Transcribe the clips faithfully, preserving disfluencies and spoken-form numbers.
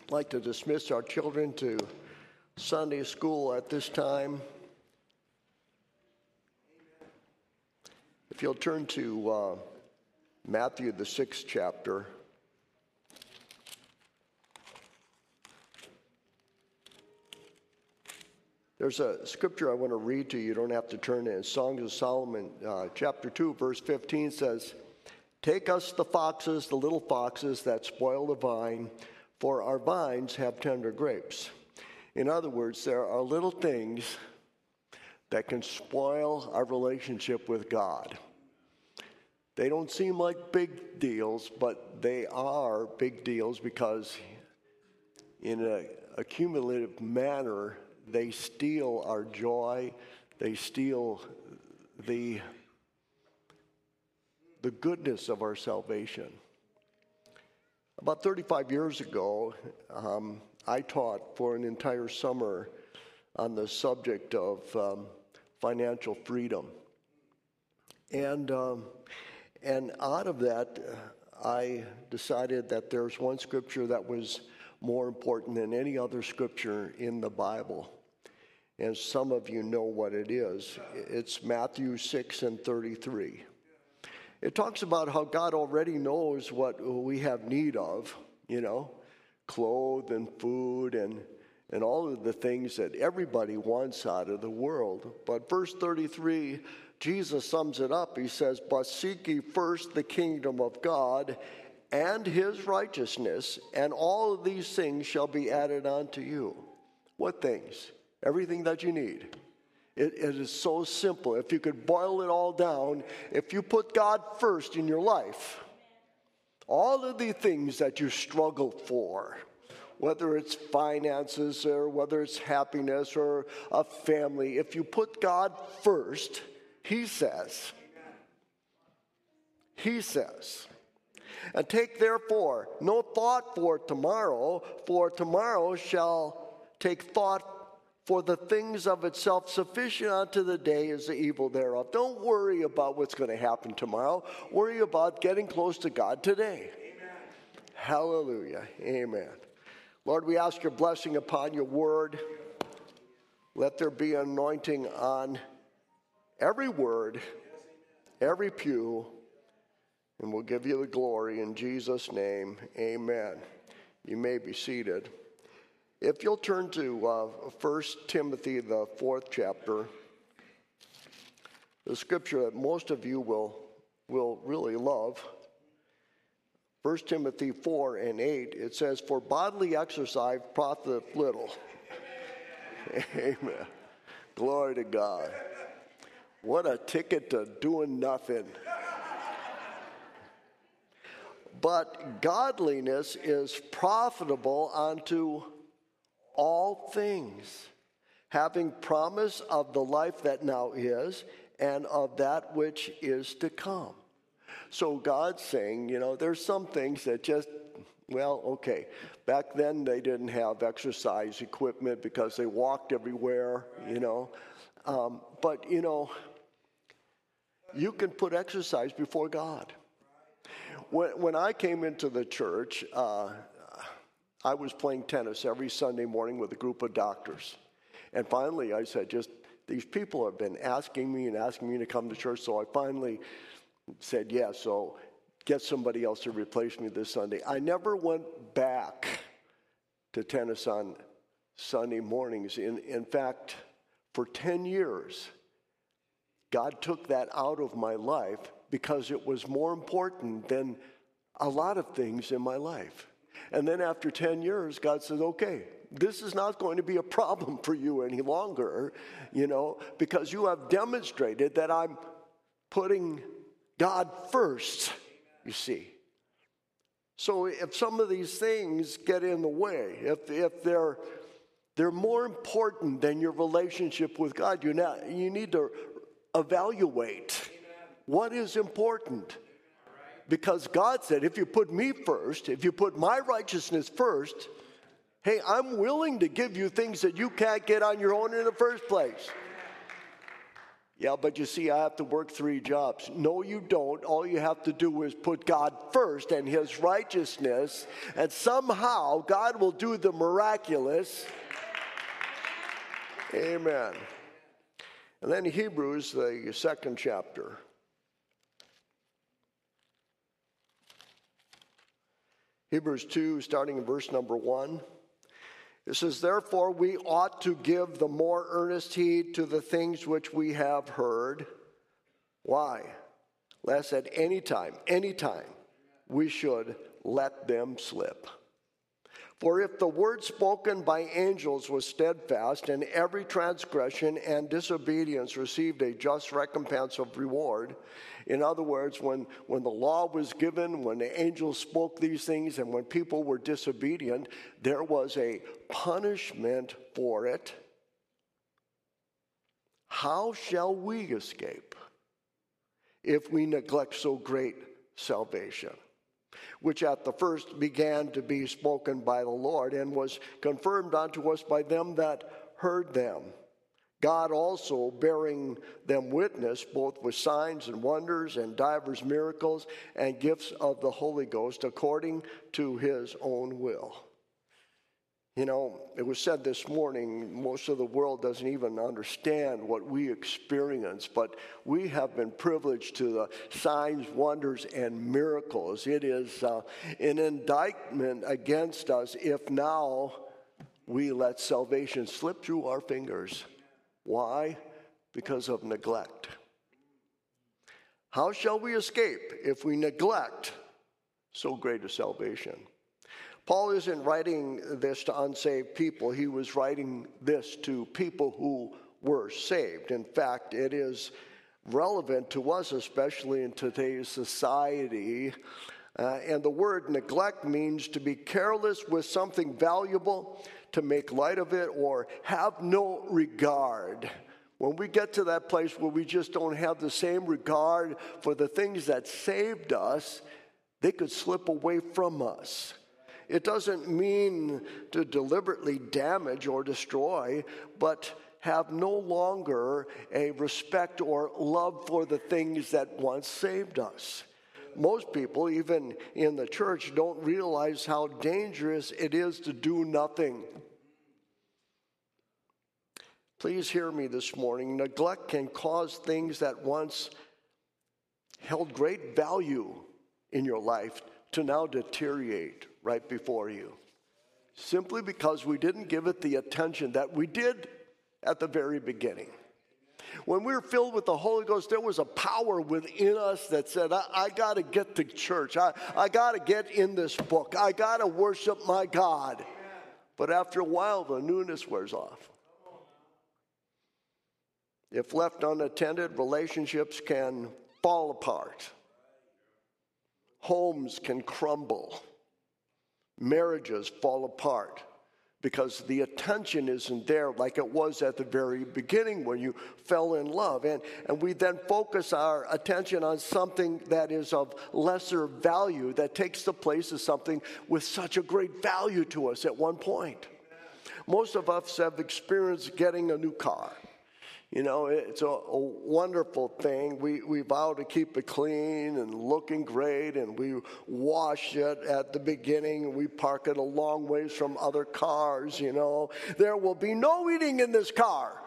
I'd like to dismiss our children to Sunday school at this time. If you'll turn to uh, Matthew, the sixth chapter. There's a scripture I want to read to you. You don't have to turn in. Songs of Solomon, uh, chapter two, verse fifteen says, "Take us the foxes, the little foxes that spoil the vine, for our vines have tender grapes." In other words, there are little things that can spoil our relationship with God. They don't seem like big deals, but they are big deals because in a, a cumulative manner, they steal our joy, they steal the, the goodness of our salvation. About thirty-five years ago, um, I taught for an entire summer on the subject of um, financial freedom. And, um, and out of that, uh, I decided that there's one scripture that was more important than any other scripture in the Bible. And some of you know what it is. It's Matthew six and thirty-three. It talks about how God already knows what we have need of, you know, clothes and food and, and all of the things that everybody wants out of the world. But verse thirty-three, Jesus sums it up. He says, "But seek ye first the kingdom of God and his righteousness, and all of these things shall be added unto you." What things? Everything that you need. It, it is so simple. If you could boil it all down, if you put God first in your life, all of the things that you struggle for, whether it's finances or whether it's happiness or a family, if you put God first, he says, he says, "And take therefore no thought for tomorrow, for tomorrow shall take thought for the things of itself. Sufficient unto the day is the evil thereof." Don't worry about what's going to happen tomorrow. Worry about getting close to God today. Amen. Hallelujah. Amen. Lord, we ask your blessing upon your word. Let there be anointing on every word, every pew, and we'll give you the glory in Jesus' name. Amen. You may be seated. If you'll turn to uh, First Timothy, the fourth chapter, the scripture that most of you will, will really love, First Timothy four and eight, it says, "For bodily exercise profiteth little." Amen. Glory to God. What a ticket to doing nothing. "But godliness is profitable unto all things, having promise of the life that now is and of that which is to come." So God's saying, you know, there's some things that just, well, okay. Back then they didn't have exercise equipment because they walked everywhere, you know. Um, but, you know, you can put exercise before God. When, when I came into the church, uh, I was playing tennis every Sunday morning with a group of doctors. And finally I said, just, these people have been asking me and asking me to come to church, so I finally said yes, yeah, so get somebody else to replace me this Sunday. I never went back to tennis on Sunday mornings. In, in fact, for ten years, God took that out of my life because it was more important than a lot of things in my life. And then after ten years, God says, okay, this is not going to be a problem for you any longer, you know, because you have demonstrated that I'm putting God first, you see. So if some of these things get in the way, if if they're they're more important than your relationship with God, you now you need to evaluate what is important. Because God said, if you put me first, if you put my righteousness first, hey, I'm willing to give you things that you can't get on your own in the first place. Yeah, but you see, I have to work three jobs. No, you don't. All you have to do is put God first and his righteousness, and somehow God will do the miraculous. Amen. And then Hebrews, the second chapter. Hebrews two, starting in verse number one. It says, therefore we ought to give the more earnest heed to the things which we have heard. Why? Lest at any time, any time, we should let them slip. For if the word spoken by angels was steadfast, and every transgression and disobedience received a just recompense of reward, in other words, when, when the law was given, when the angels spoke these things, and when people were disobedient, there was a punishment for it. How shall we escape if we neglect so great salvation, which at the first began to be spoken by the Lord, and was confirmed unto us by them that heard them? God also bearing them witness, both with signs and wonders and divers miracles and gifts of the Holy Ghost, according to his own will. You know, it was said this morning, most of the world doesn't even understand what we experience, but we have been privileged to the signs, wonders, and miracles. It is uh, an indictment against us if now we let salvation slip through our fingers. Why? Because of neglect. How shall we escape if we neglect so great a salvation? Paul isn't writing this to unsaved people. He was writing this to people who were saved. In fact, it is relevant to us, especially in today's society. Uh, and the word neglect means to be careless with something valuable, to make light of it, or have no regard. When we get to that place where we just don't have the same regard for the things that saved us, they could slip away from us. It doesn't mean to deliberately damage or destroy, but have no longer a respect or love for the things that once saved us. Most people, even in the church, don't realize how dangerous it is to do nothing. Please hear me this morning. Neglect can cause things that once held great value in your life to now deteriorate right before you, simply because we didn't give it the attention that we did at the very beginning. When we were filled with the Holy Ghost, there was a power within us that said, I, I got to get to church. I, I got to get in this book. I got to worship my God. But after a while, the newness wears off. If left unattended, relationships can fall apart. Homes can crumble. Marriages fall apart because the attention isn't there like it was at the very beginning when you fell in love. And, and we then focus our attention on something that is of lesser value, that takes the place of something with such a great value to us at one point. Most of us have experienced getting a new car. You know, it's a, a wonderful thing. We, we vow to keep it clean and looking great, and we wash it at the beginning, and we park it a long ways from other cars, you know. There will be no eating in this car.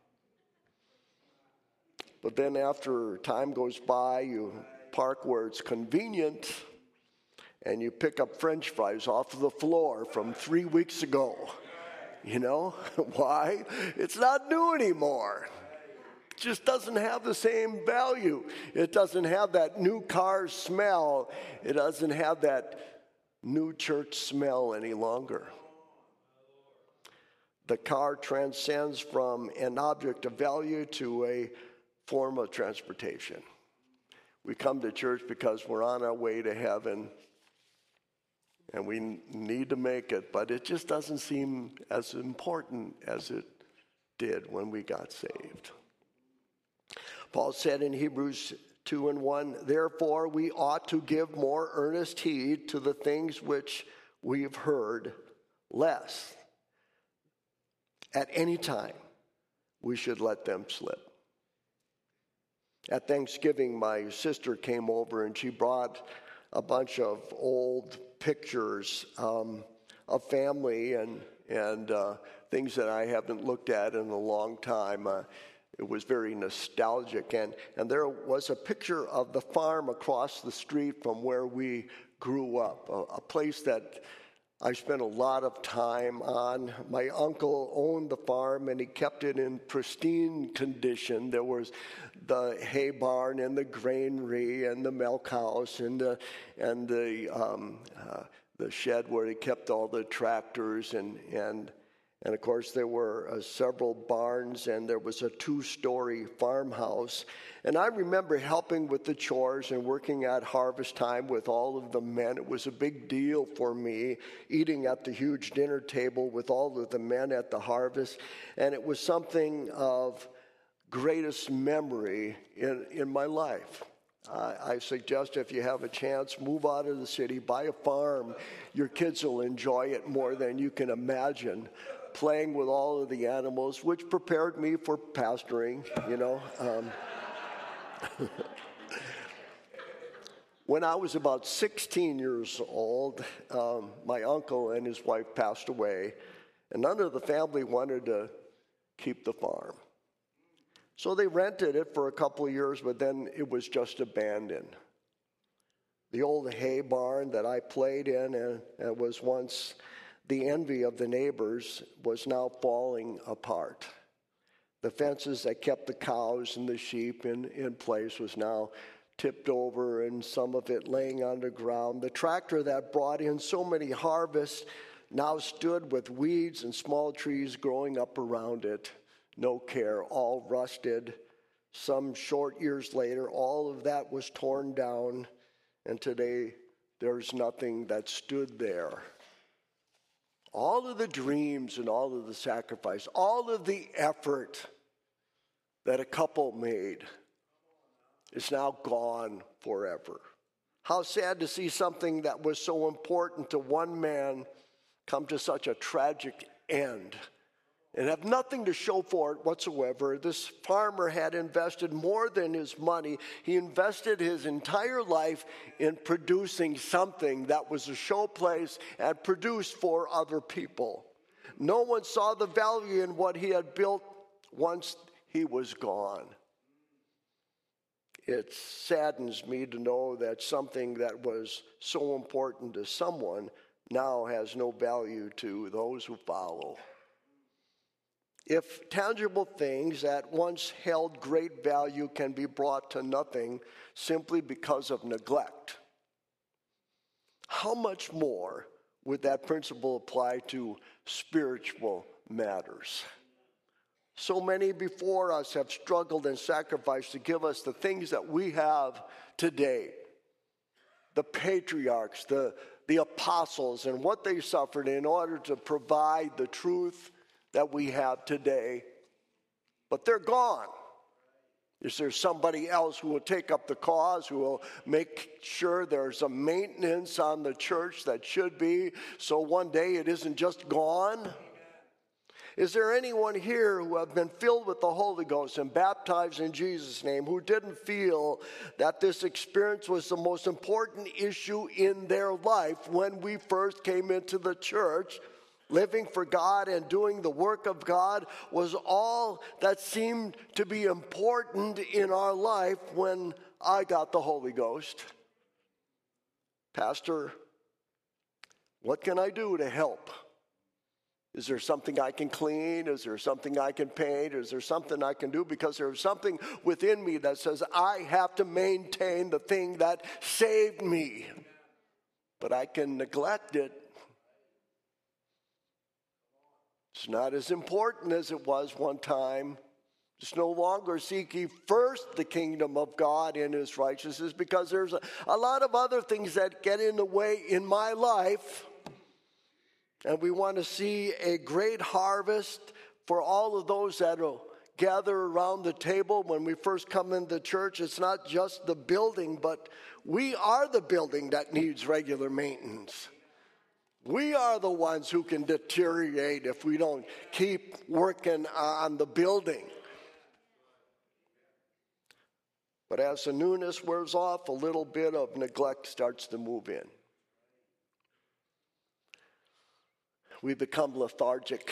But then after time goes by, you park where it's convenient, and you pick up French fries off of the floor from three weeks ago. You know, why? It's not new anymore. It just doesn't have the same value. It doesn't have that new car smell. It doesn't have that new church smell any longer. The car transcends from an object of value to a form of transportation. We come to church because we're on our way to heaven, and we need to make it, but it just doesn't seem as important as it did when we got saved. Paul said in Hebrews two and one, therefore we ought to give more earnest heed to the things which we've heard, lest at any time we should let them slip. At Thanksgiving, my sister came over and she brought a bunch of old pictures um, of family and and uh, things that I haven't looked at in a long time. Uh, it was very nostalgic, and and there was a picture of the farm across the street from where we grew up, a, a place that I spent a lot of time on. My uncle owned the farm, and he kept it in pristine condition. There was the hay barn and the granary and the milk house and the and the um, uh, the shed where he kept all the tractors, and and and of course there were uh, several barns, and there was a two-story farmhouse. And I remember helping with the chores and working at harvest time with all of the men. It was a big deal for me, eating at the huge dinner table with all of the men at the harvest. And it was something of greatest memory in, in my life. Uh, I suggest if you have a chance, move out of the city, buy a farm. Your kids will enjoy it more than you can imagine, playing with all of the animals, which prepared me for pastoring, you know. Um, When I was about sixteen years old, um, my uncle and his wife passed away, and none of the family wanted to keep the farm. So they rented it for a couple of years, but then it was just abandoned. The old hay barn that I played in and, and was once the envy of the neighbors was now falling apart. The fences that kept the cows and the sheep in, in place was now tipped over, and some of it laying on the ground. The tractor that brought in so many harvests now stood with weeds and small trees growing up around it. No care, all rusted. Some short years later, all of that was torn down, and today there's nothing that stood there. All of the dreams and all of the sacrifice, all of the effort that a couple made is now gone forever. How sad to see something that was so important to one man come to such a tragic end and have nothing to show for it whatsoever. This farmer had invested more than his money. He invested his entire life in producing something that was a showplace and produced for other people. No one saw the value in what he had built once he was gone. It saddens me to know that something that was so important to someone now has no value to those who follow. If tangible things that once held great value can be brought to nothing simply because of neglect, how much more would that principle apply to spiritual matters? So many before us have struggled and sacrificed to give us the things that we have today. The patriarchs, the, the apostles, and what they suffered in order to provide the truth that we have today. But they're gone. Is there somebody else who will take up the cause, who will make sure there's a maintenance on the church that should be, so one day it isn't just gone? Is there anyone here who have been filled with the Holy Ghost and baptized in Jesus' name who didn't feel that this experience was the most important issue in their life when we first came into the church? Living for God and doing the work of God was all that seemed to be important in our life when I got the Holy Ghost. Pastor, what can I do to help? Is there something I can clean? Is there something I can paint? Is there something I can do? Because there's something within me that says I have to maintain the thing that saved me. But I can neglect it. It's not as important as it was one time. Just no longer seek ye first the kingdom of God and his righteousness, because there's a, a lot of other things that get in the way in my life. And we want to see a great harvest for all of those that will gather around the table when we first come into church. It's not just the building, but we are the building that needs regular maintenance. We are the ones who can deteriorate if we don't keep working on the building. But as the newness wears off, a little bit of neglect starts to move in. We become lethargic.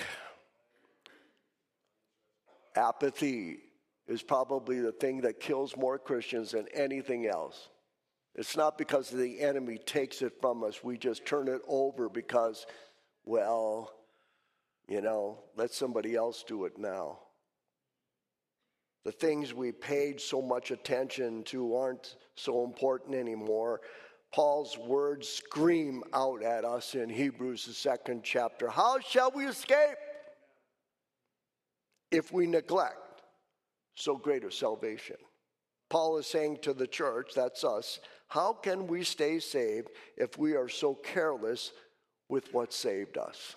Apathy is probably the thing that kills more Christians than anything else. It's not because the enemy takes it from us. We just turn it over because, well, you know, let somebody else do it now. The things we paid so much attention to aren't so important anymore. Paul's words scream out at us in Hebrews, the second chapter. How shall we escape if we neglect so great a salvation? Paul is saying to the church, that's us, how can we stay saved if we are so careless with what saved us?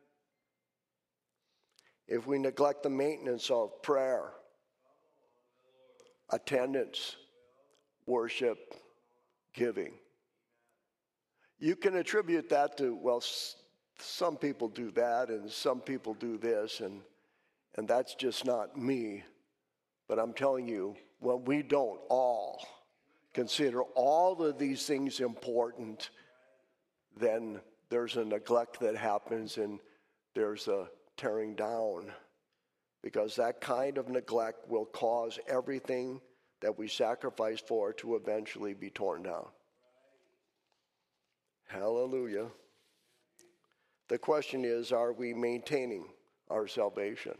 If we neglect the maintenance of prayer, attendance, worship, giving. You can attribute that to, well, s- some people do that and some people do this, and, and that's just not me. But I'm telling you, when we don't all consider all of these things important, then there's a neglect that happens and there's a tearing down. Because that kind of neglect will cause everything that we sacrifice for to eventually be torn down. Hallelujah. The question is, are we maintaining our salvation?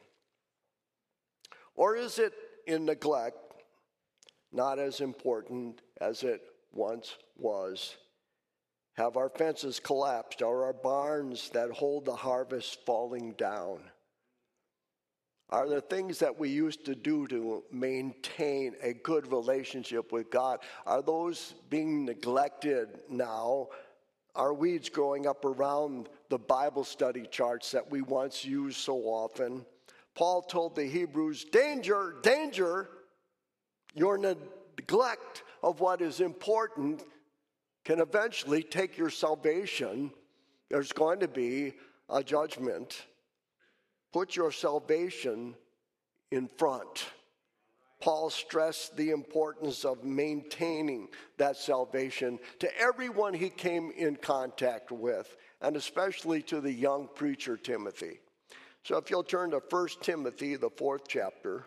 Or is it in neglect, not as important as it once was? Have our fences collapsed? Are our barns that hold the harvest falling down? Are there things that we used to do to maintain a good relationship with God? Are those being neglected now? Are weeds growing up around the Bible study charts that we once used so often? Paul told the Hebrews, danger, danger, your neglect of what is important can eventually take your salvation. There's going to be a judgment. Put your salvation in front. Paul stressed the importance of maintaining that salvation to everyone he came in contact with, and especially to the young preacher Timothy. So if you'll turn to First Timothy, the fourth chapter.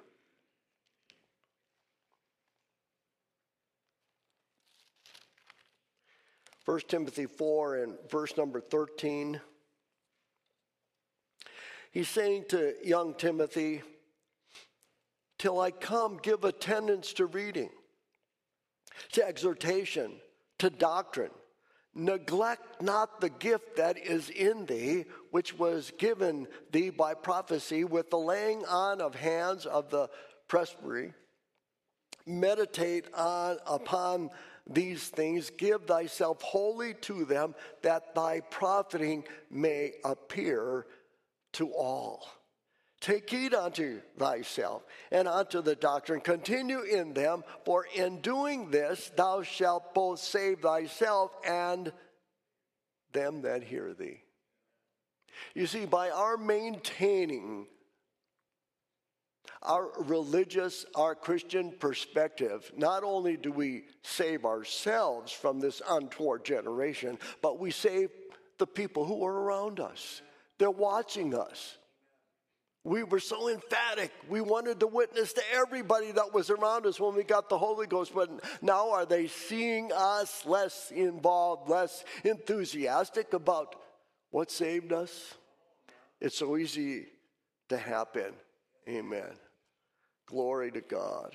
First Timothy four and verse number thirteen. He's saying to young Timothy, till I come, give attendance to reading, to exhortation, to doctrine. Neglect not the gift that is in thee, which was given thee by prophecy with the laying on of hands of the presbytery. Meditate on upon these things, give thyself wholly to them, that thy profiting may appear to all. Take heed unto thyself and unto the doctrine. Continue in them, for in doing this thou shalt both save thyself and them that hear thee. You see, by our maintaining our religious, our Christian perspective, not only do we save ourselves from this untoward generation, but we save the people who are around us. They're watching us. We were so emphatic. We wanted to witness to everybody that was around us when we got the Holy Ghost. But now are they seeing us less involved, less enthusiastic about what saved us? It's so easy to happen. Amen. Glory to God.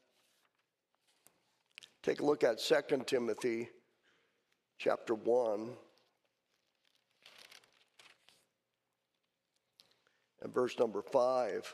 Take a look at Second Timothy chapter one. And verse number five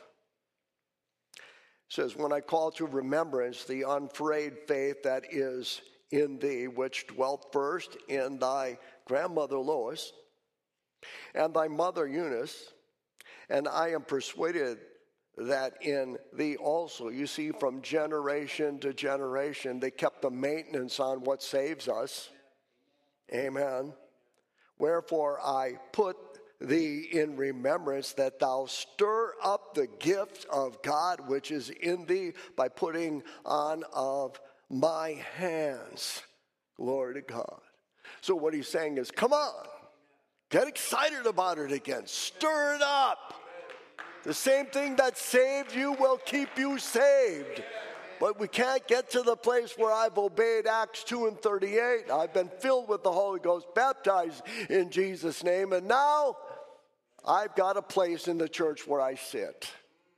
says, when I call to remembrance the unfrayed faith that is in thee, which dwelt first in thy grandmother Lois and thy mother Eunice, and I am persuaded that in thee also. You see, from generation to generation, they kept the maintenance on what saves us. Amen. Wherefore I put thee in remembrance, that thou stir up the gift of God which is in thee by putting on of my hands. Glory to God. So what he's saying is, come on, get excited about it again. Stir it up. The same thing that saved you will keep you saved. But we can't get to the place where I've obeyed Acts two and thirty-eight. I've been filled with the Holy Ghost, baptized in Jesus' name, and now I've got a place in the church where I sit.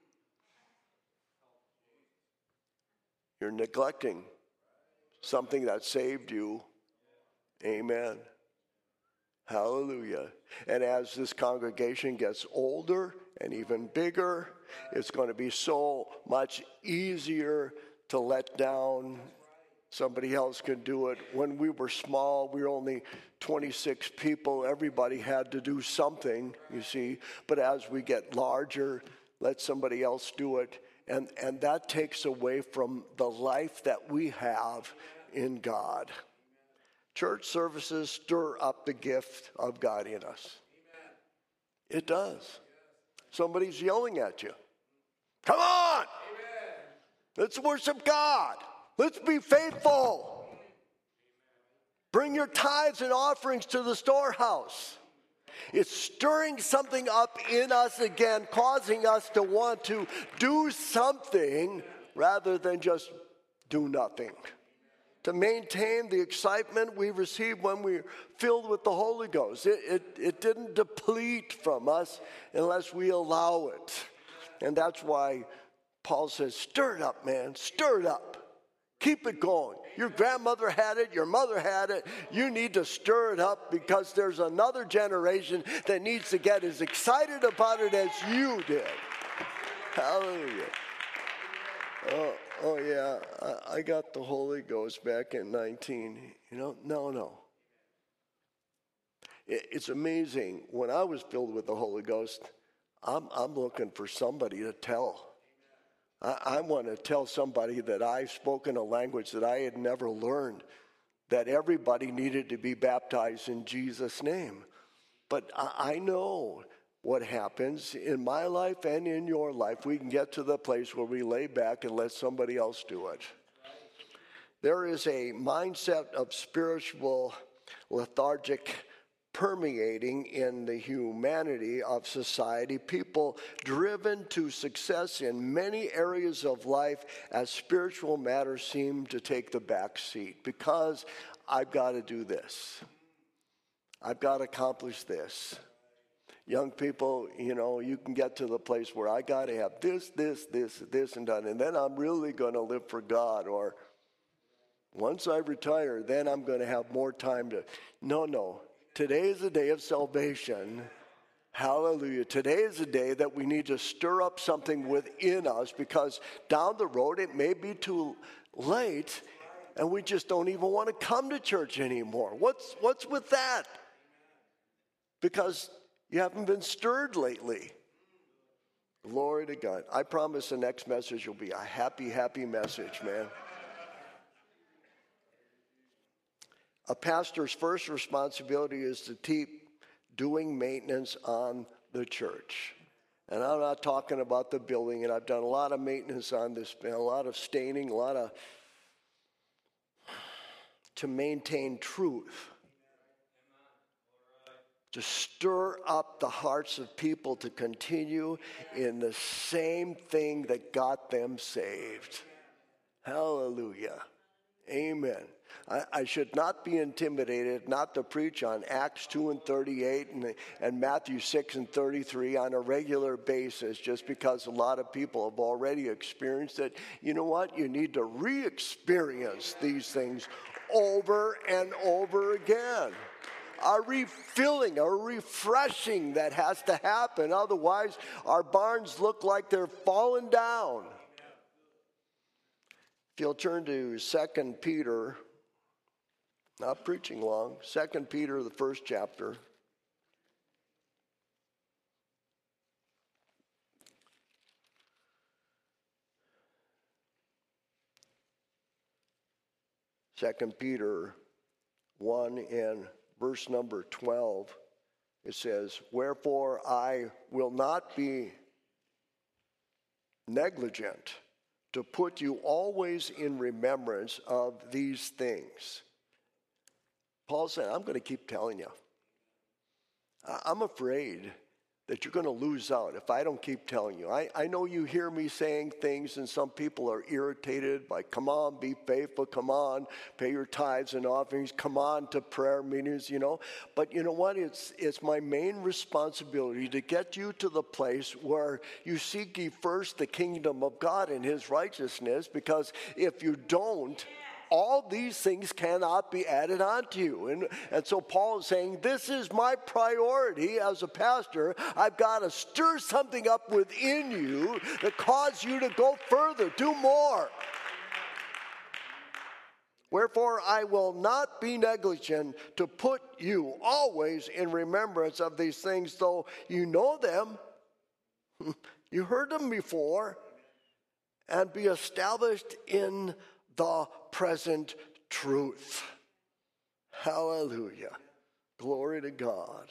You're neglecting something that saved you. Amen. Hallelujah. And as this congregation gets older and even bigger, it's going to be so much easier to let down. Somebody else can do it. When we were small, we were only twenty-six people. Everybody had to do something, you see. But as we get larger, let somebody else do it. And, and that takes away from the life that we have in God. Church services stir up the gift of God in us. It does. Somebody's yelling at you. Come on! Let's worship God. Let's be faithful. Bring your tithes and offerings to the storehouse. It's stirring something up in us again, causing us to want to do something rather than just do nothing. To maintain the excitement we receive when we're filled with the Holy Ghost. It, it, it didn't deplete from us unless we allow it. And that's why Paul says, stir it up, man, stir it up. Keep it going. Your grandmother had it, your mother had it. You need to stir it up because there's another generation that needs to get as excited about it as you did. Hallelujah. Oh, oh yeah, I, I got the Holy Ghost back in nineteen. You know, no, no. It, it's amazing. When I was filled with the Holy Ghost, I'm, I'm looking for somebody to tell. I, I want to tell somebody that I've spoken a language that I had never learned, that everybody needed to be baptized in Jesus' name. But I, I know what happens in my life and in your life. We can get to the place where we lay back and let somebody else do it. There is a mindset of spiritual lethargic permeating in the humanity of society. People driven to success in many areas of life as spiritual matters seem to take the back seat because I've got to do this. I've got to accomplish this. Young people, you know, you can get to the place where I got to have this, this, this, this, and done, and then I'm really going to live for God. Or once I retire, then I'm going to have more time to. No, no. Today is the day of salvation. Hallelujah. Today is the day that we need to stir up something within us because down the road it may be too late and we just don't even want to come to church anymore. What's, what's with that? Because you haven't been stirred lately. Glory to God. I promise the next message will be a happy, happy message, man. A pastor's first responsibility is to keep doing maintenance on the church. And I'm not talking about the building, and I've done a lot of maintenance on this, a lot of staining, a lot of, to maintain truth. To stir up the hearts of people to continue in the same thing that got them saved. Hallelujah. Amen. I, I should not be intimidated not to preach on Acts two and thirty-eight and, and Matthew six and thirty-three on a regular basis just because a lot of people have already experienced it. You know what? You need to re-experience these things over and over again. A refilling, a refreshing that has to happen. Otherwise, our barns look like they're falling down. If you'll turn to Second Peter, not preaching long, Second Peter, the first chapter. Second Peter one and verse number twelve, it says, "Wherefore I will not be negligent to put you always in remembrance of these things. Paul said, I'm going to keep telling you. I'm afraid that you're going to lose out if I don't keep telling you. I, I know you hear me saying things, and some people are irritated by, come on, be faithful, come on, pay your tithes and offerings, come on to prayer meetings, you know. But you know what? It's, it's my main responsibility to get you to the place where you seek ye first the kingdom of God and his righteousness, because if you don't, all these things cannot be added onto you. And, and so Paul is saying, this is my priority as a pastor. I've got to stir something up within you that cause you to go further, do more. Wherefore I will not be negligent to put you always in remembrance of these things, though you know them, you heard them before, and be established in the present truth. Hallelujah. Glory to God.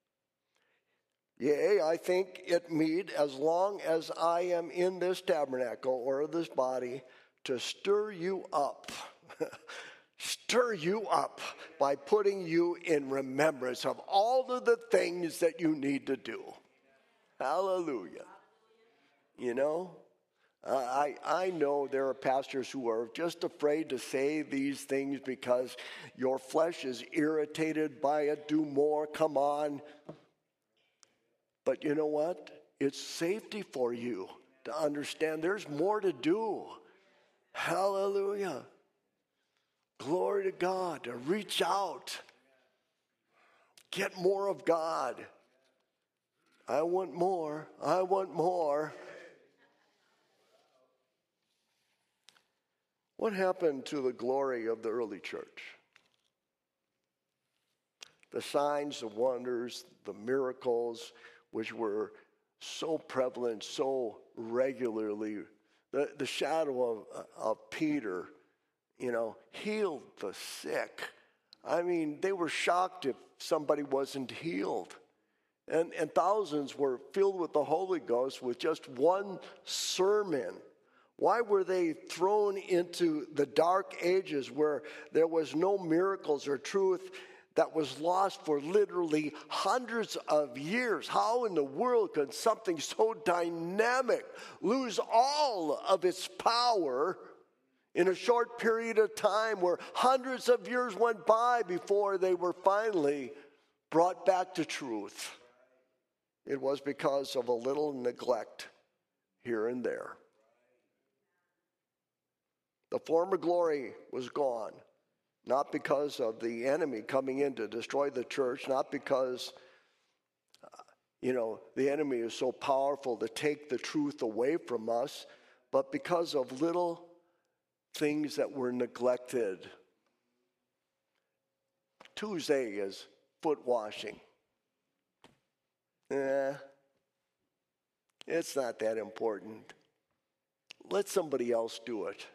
Yea, I think it meet, as long as I am in this tabernacle or this body, to stir you up. Stir you up by putting you in remembrance of all of the things that you need to do. Hallelujah. You know? Uh, I, I know there are pastors who are just afraid to say these things because your flesh is irritated by it. Do more, come on. But you know what? It's safety for you to understand there's more to do. Hallelujah. Glory to God. To reach out. Get more of God. I want more. I want more. What happened to the glory of the early church? The signs, the wonders, the miracles, which were so prevalent, so regularly. The, the shadow of, of Peter, you know, healed the sick. I mean, they were shocked if somebody wasn't healed. And, and thousands were filled with the Holy Ghost with just one sermon. Why were they thrown into the dark ages where there was no miracles or truth that was lost for literally hundreds of years? How in the world could something so dynamic lose all of its power in a short period of time where hundreds of years went by before they were finally brought back to truth? It was because of a little neglect here and there. The former glory was gone, not because of the enemy coming in to destroy the church, not because, uh, you know, the enemy is so powerful to take the truth away from us, but because of little things that were neglected. Tuesday is foot washing. Eh, it's not that important. Let somebody else do it.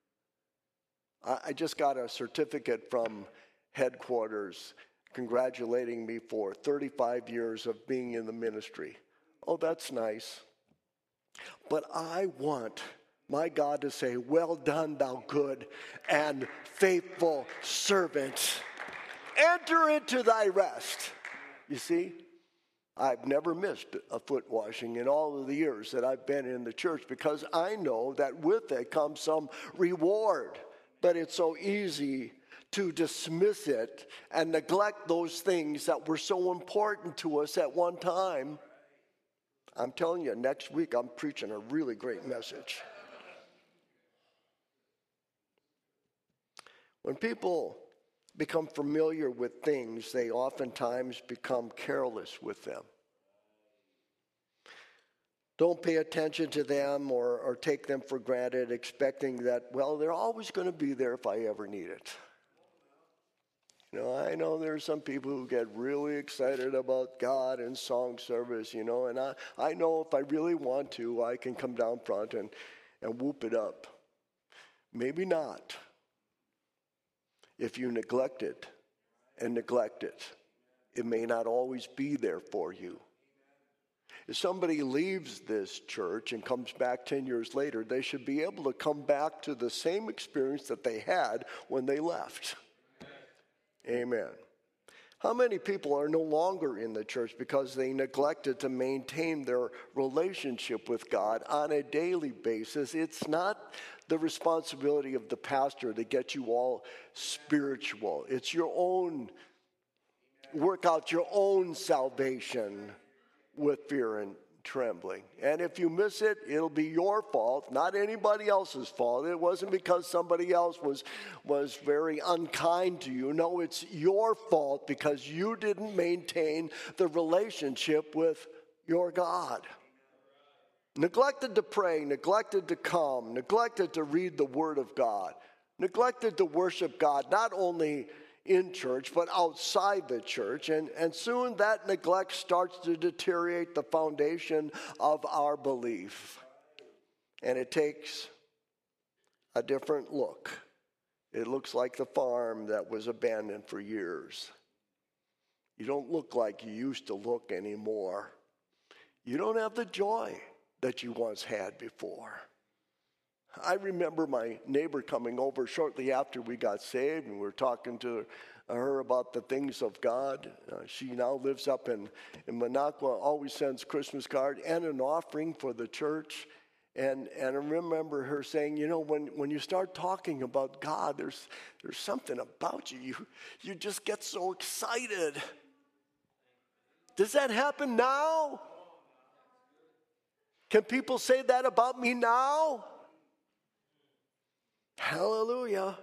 I just got a certificate from headquarters congratulating me for thirty-five years of being in the ministry. Oh, that's nice. But I want my God to say, well done, thou good and faithful servant. Enter into thy rest. You see, I've never missed a foot washing in all of the years that I've been in the church because I know that with it comes some reward. But it's so easy to dismiss it and neglect those things that were so important to us at one time. I'm telling you, next week I'm preaching a really great message. When people become familiar with things, they oftentimes become careless with them. Don't pay attention to them or, or take them for granted, expecting that, well, they're always going to be there if I ever need it. You know, I know there's some people who get really excited about God and song service, you know, and I, I know if I really want to, I can come down front and, and whoop it up. Maybe not. If you neglect it and neglect it, it may not always be there for you. If somebody leaves this church and comes back ten years later, they should be able to come back to the same experience that they had when they left. Amen. How many people are no longer in the church because they neglected to maintain their relationship with God on a daily basis? It's not the responsibility of the pastor to get you all spiritual. It's your own, work out your own salvation with fear and trembling. And if you miss it, it'll be your fault, not anybody else's fault. It wasn't because somebody else was, was very unkind to you. No, it's your fault because you didn't maintain the relationship with your God. Neglected to pray, neglected to come, neglected to read the Word of God, neglected to worship God, not only in church, but outside the church. And, and soon that neglect starts to deteriorate the foundation of our belief. And it takes a different look. It looks like the farm that was abandoned for years. You don't look like you used to look anymore. You don't have the joy that you once had before. I remember my neighbor coming over shortly after we got saved, and we were talking to her about the things of God. Uh, she now lives up in, in Minocqua, always sends Christmas card and an offering for the church. And and I remember her saying, you know, when, when you start talking about God, there's there's something about you. You you just get so excited. Does that happen now? Can people say that about me now? Hallelujah.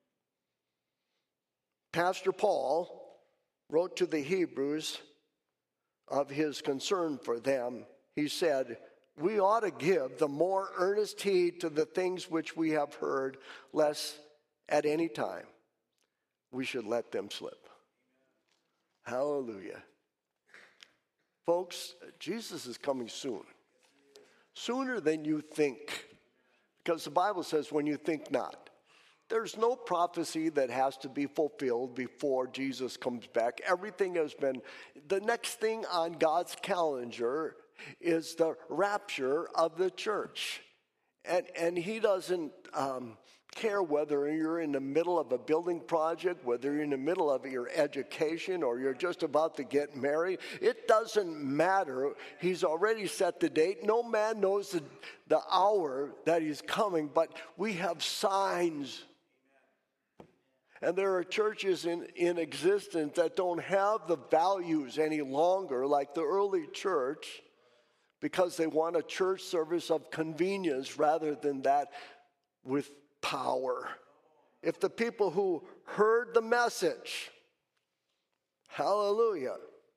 Pastor Paul wrote to the Hebrews of his concern for them. He said, we ought to give the more earnest heed to the things which we have heard, lest at any time we should let them slip. Hallelujah. Folks, Jesus is coming soon. Sooner than you think. Because the Bible says, when you think not. There's no prophecy that has to be fulfilled before Jesus comes back. Everything has been, the next thing on God's calendar is the rapture of the church. And, and he doesn't um, care whether you're in the middle of a building project, whether you're in the middle of your education, or you're just about to get married. It doesn't matter. He's already set the date. No man knows the, the hour that he's coming, but we have signs. And there are churches in, in existence that don't have the values any longer, like the early church, because they want a church service of convenience rather than that with power. If the people who heard the message, hallelujah,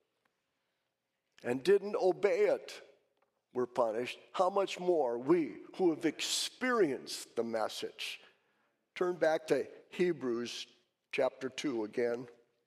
and didn't obey it were punished, how much more we who have experienced the message. Turn back to Hebrews chapter two again.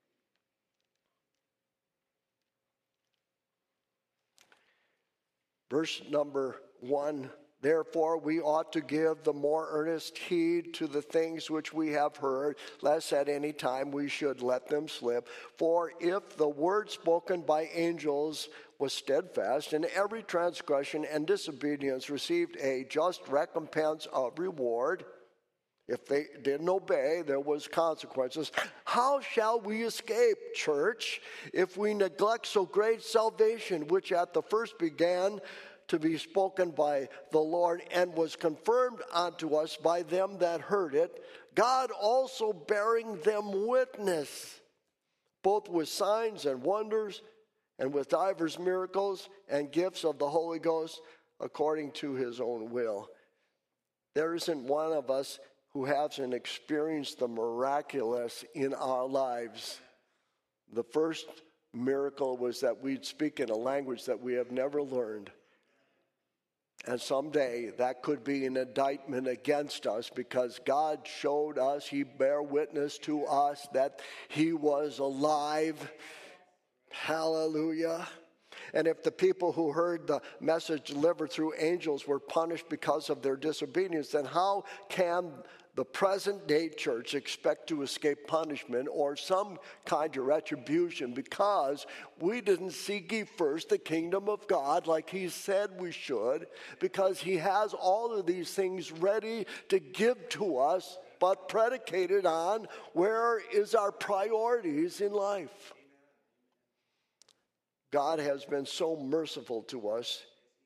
Verse number one. Therefore, we ought to give the more earnest heed to the things which we have heard, lest at any time we should let them slip. For if the word spoken by angels was steadfast, and every transgression and disobedience received a just recompense of reward, if they didn't obey, there was consequences. How shall we escape, church, if we neglect so great salvation, which at the first began to be spoken by the Lord and was confirmed unto us by them that heard it, God also bearing them witness, both with signs and wonders, and with divers miracles and gifts of the Holy Ghost, according to his own will. There isn't one of us who hasn't experienced the miraculous in our lives. The first miracle was that we'd speak in a language that we have never learned. And someday that could be an indictment against us, because God showed us, he bare witness to us that he was alive. Hallelujah. And if the people who heard the message delivered through angels were punished because of their disobedience, then how can the present day church expect to escape punishment or some kind of retribution because we didn't seek ye first the kingdom of God like he said we should, because he has all of these things ready to give to us, but predicated on where is our priorities in life. God has been so merciful to us.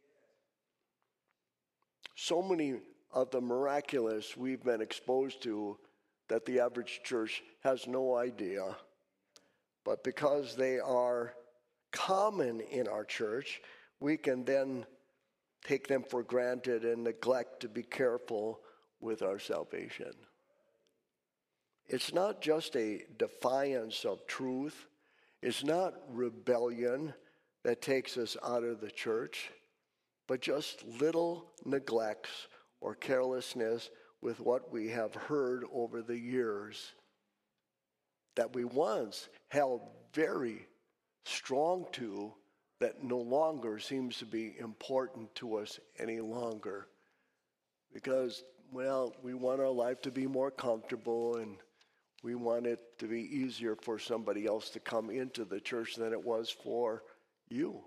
So many of the miraculous we've been exposed to that the average church has no idea. But because they are common in our church, we can then take them for granted and neglect to be careful with our salvation. It's not just a defiance of truth. It's not rebellion that takes us out of the church, but just little neglects or carelessness with what we have heard over the years that we once held very strong to, that no longer seems to be important to us any longer. Because, well, we want our life to be more comfortable, and we want it to be easier for somebody else to come into the church than it was for you.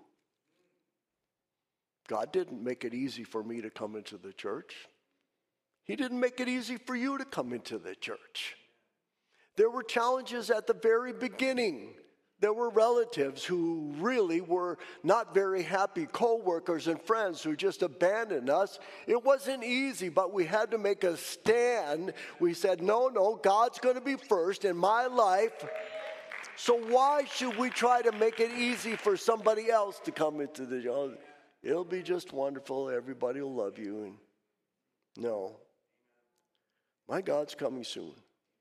God didn't make it easy for me to come into the church. He didn't make it easy for you to come into the church. There were challenges at the very beginning. There were relatives who really were not very happy, co-workers and friends who just abandoned us. It wasn't easy, but we had to make a stand. We said, no, no, God's going to be first in my life. So why should we try to make it easy for somebody else to come into the church? It'll be just wonderful. Everybody will love you. And no. My God's coming soon.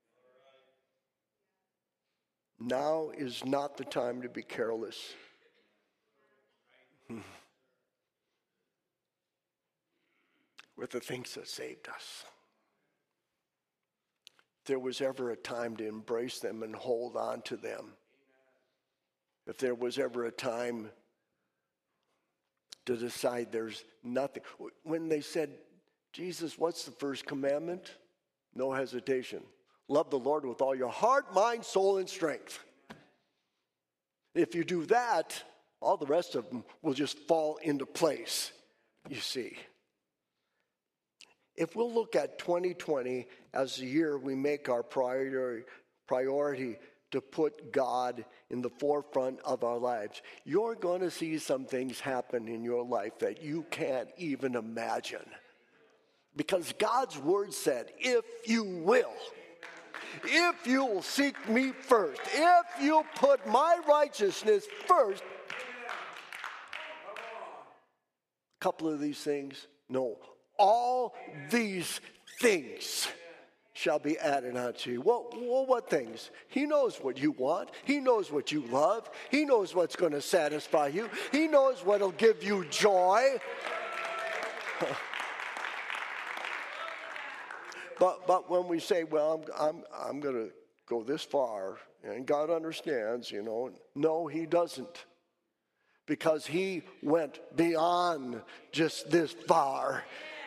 Now is not the time to be careless. With the things that saved us. If there was ever a time to embrace them and hold on to them. If there was ever a time to decide there's nothing. When they said, Jesus, what's the first commandment? No hesitation. Love the Lord with all your heart, mind, soul, and strength. If you do that, all the rest of them will just fall into place, you see. If we'll look at twenty twenty as the year we make our priority, priority to put God in the forefront of our lives, you're going to see some things happen in your life that you can't even imagine. Because God's word said, if you will, if you'll seek me first, if you'll put my righteousness first, a couple of these things, no, all these things shall be added unto you. Well, well, what things? He knows what you want. He knows what you love. He knows what's going to satisfy you. He knows what'll give you joy. But but when we say, well, I'm I'm I'm going to go this far, and God understands, you know, no, he doesn't. Because he went beyond just this far.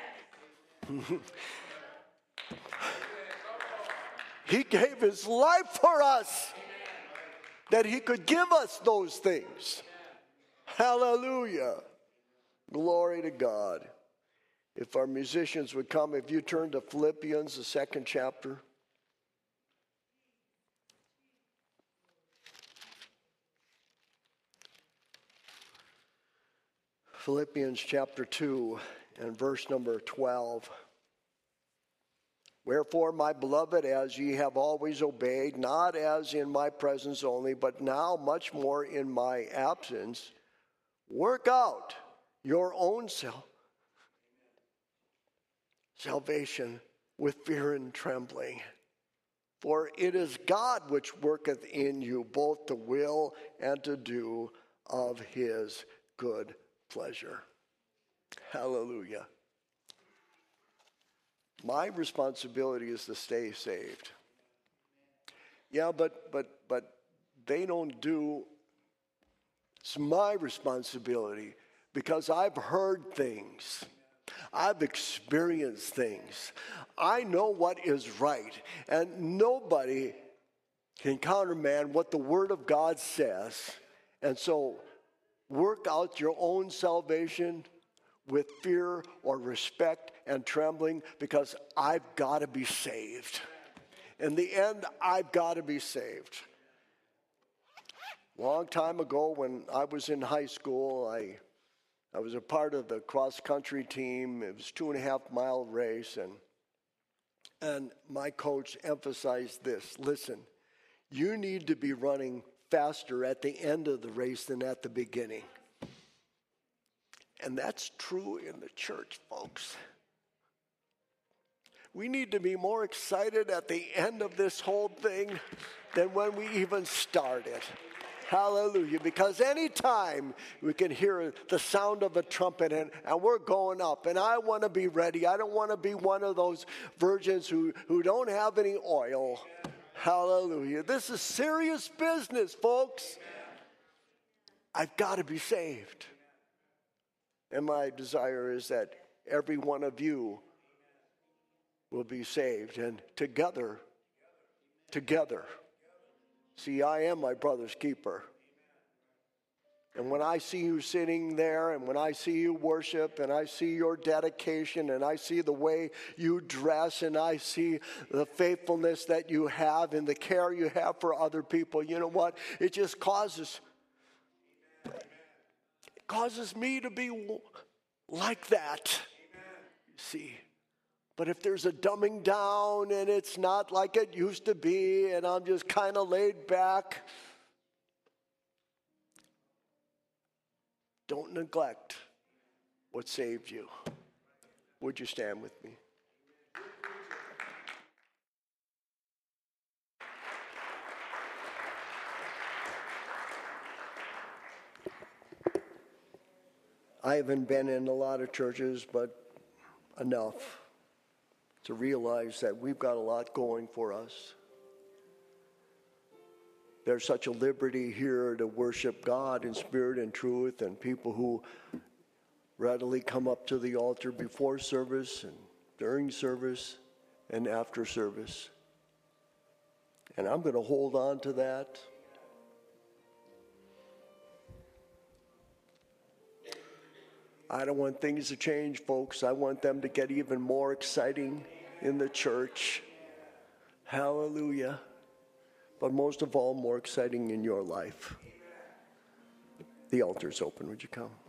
He gave his life for us that he could give us those things. Hallelujah. Glory to God. If our musicians would come, if you turn to Philippians, the second chapter. Philippians chapter two and verse number twelve. Wherefore, my beloved, as ye have always obeyed, not as in my presence only, but now much more in my absence, work out your own self. Salvation with fear and trembling. For it is God which worketh in you both to will and to do of his good pleasure. Hallelujah. My responsibility is to stay saved. Yeah, but but but they don't do. It's my responsibility because I've heard things I've experienced things. I know what is right. And nobody can countermand what the Word of God says. And so work out your own salvation with fear or respect and trembling, because I've got to be saved. In the end, I've got to be saved. Long time ago when I was in high school, I I was a part of the cross-country team. It was a two and a half mile race, and and my coach emphasized this: listen, you need to be running faster at the end of the race than at the beginning. And that's true in the church, folks. We need to be more excited at the end of this whole thing than when we even started. Hallelujah. Because anytime we can hear the sound of a trumpet and, and we're going up, and I want to be ready. I don't want to be one of those virgins who, who don't have any oil. Hallelujah. This is serious business, folks. I've got to be saved. And my desire is that every one of you will be saved. And together, together, see, I am my brother's keeper. And when I see you sitting there, and when I see you worship, and I see your dedication, and I see the way you dress, and I see the faithfulness that you have and the care you have for other people, you know what? It just causes, it causes me to be like that. You see. But if there's a dumbing down and it's not like it used to be and I'm just kind of laid back, don't neglect what saved you. Would you stand with me? I haven't been in a lot of churches, but enough to realize that we've got a lot going for us. There's such a liberty here to worship God in spirit and truth, and people who readily come up to the altar before service and during service and after service. And I'm going to hold on to that. I don't want things to change, folks. I want them to get even more exciting in the church. Hallelujah. But most of all, more exciting in your life. The altar's open. Would you come?